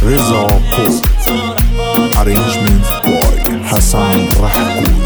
رضا پور ارینجمنت بای حسن رحگوی.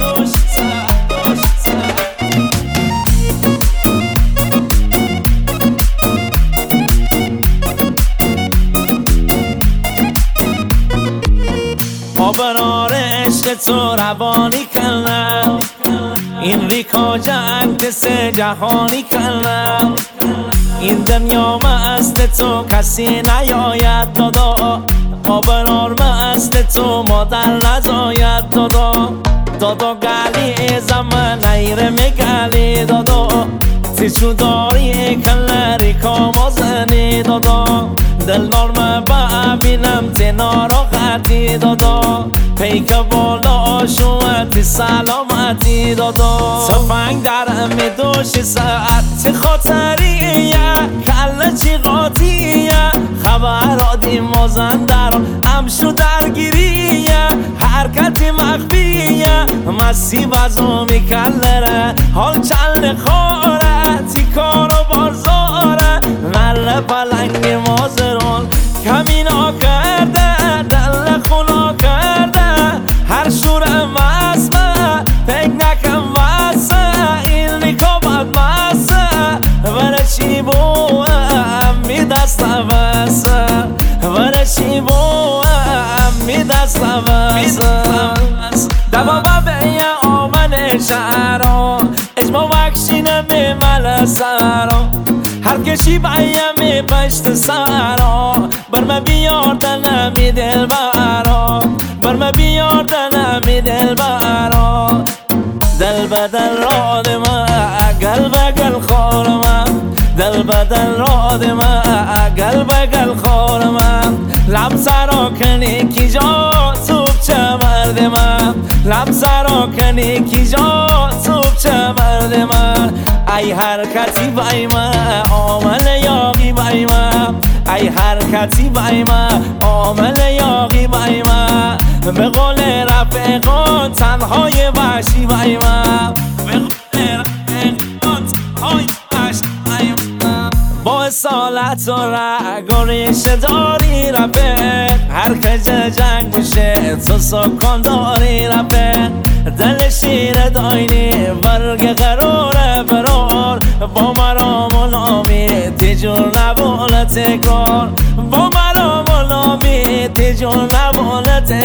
آبرار عشق تو روانی کردم، این ریکا جنگ سه جهانی کردم. این دنیا مست تو کسی نیاید دادا، آبرار مست تو مادر نزاید دادا. دادا گلی زمان نیره میگلی دادا، تیچو داری کل ریکا مازنی دادا. دلدار من ببینم تی ناراحتی دادا، پیک بالا شوتی سلامتی دادا. سفنگ درم میدوشی ساعت خاطریه، کل چی قاطیه، خبرادی مازندران امشو درگیریه. حرکتی مخفیه مسی بزو میکلره، حال چل خوره تیکار و بارزاره. نل پلنگ مازرون کمینا کرده، دل خونا کرده، هر شور مسمه پک نکم واسه. این ریکا بد بسه ورشی بوهم می دست واسه، ورشی بوهم می دست واسه. دبا بیا آمن شهرها اجما وکشینه میمل سرها، هر کشی بایم پشت سرها. برم بیار دلمی دل برا، برم بیار دلمی دل برا. دل بدل راد ما گل بگل خور من، دل بدل راد ما گل بگل خور من. لب سرا کنی کی جا توب چه مرد من، لب سرا کنی کی جا توب چه مرد من. ای حرکتی بای من عامل یاقی بای من، ای حرکتی بای من عامل یاقی بای من. به قول رفیقان تنهای وحشی بای من، به قول رفیقان تنهای وحشی بای من. با اصالت و رگ و ریشه داری رفیق، هر کج جنگ میشه تو سکان داری رفیق. دل شیر داینی برگ قراره برار، با مرام و نامی تیجور نبول تکرار، با مرام و نامی تیجور نبول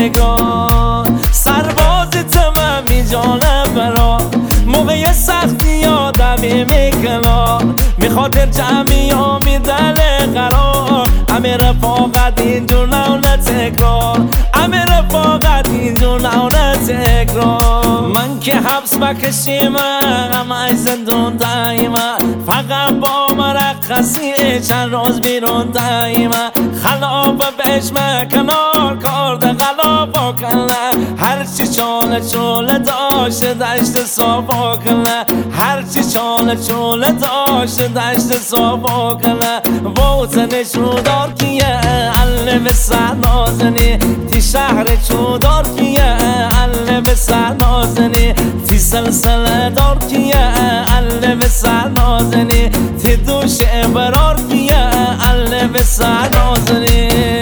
تکرار. سربازی تمام جانه برا، موقع سختی یادمی میکنار. میخاطر جمعی آمی دل قرار، همه رفاقت اینجور نونه تکرار، همه رفاقت اینجور نونه تکرار. من که حبس بکشیم همه زندون دایما، فقط با مرخصی چند روز بیرون دایما. خلاف بهش کنار کارد غلاف و کنه، هرچی چاله چوله داشته دشت صافا کنه، هرچی چاله چوله داشته دشت صافا کنه. بوتن چودار کیه اله به سر نازنی، تی شهر چودار کیه اله به سر نازنی. تی سلسله دار کیه اله به سر نازنی، تی دوش برار کیه اله به سر نازنی.